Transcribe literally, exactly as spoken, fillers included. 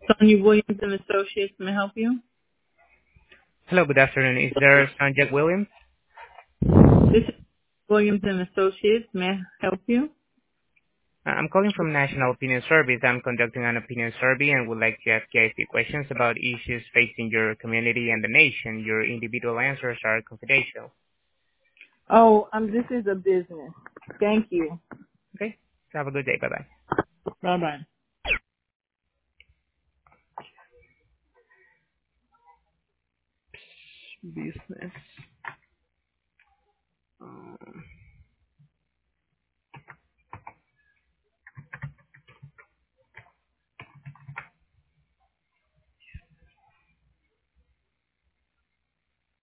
Sonia Williams and Associates, may I help you? Hello, good afternoon. Is there Sanjay Williams? This is Williams and Associates, may I help you? Uh, I'm calling from National Opinion Service. I'm conducting an opinion survey and would like to ask you a few questions about issues facing your community and the nation. Your individual answers are confidential. Oh, um, this is a business. Thank you. Okay? Have a good day. Bye-bye. Bye bye. Business.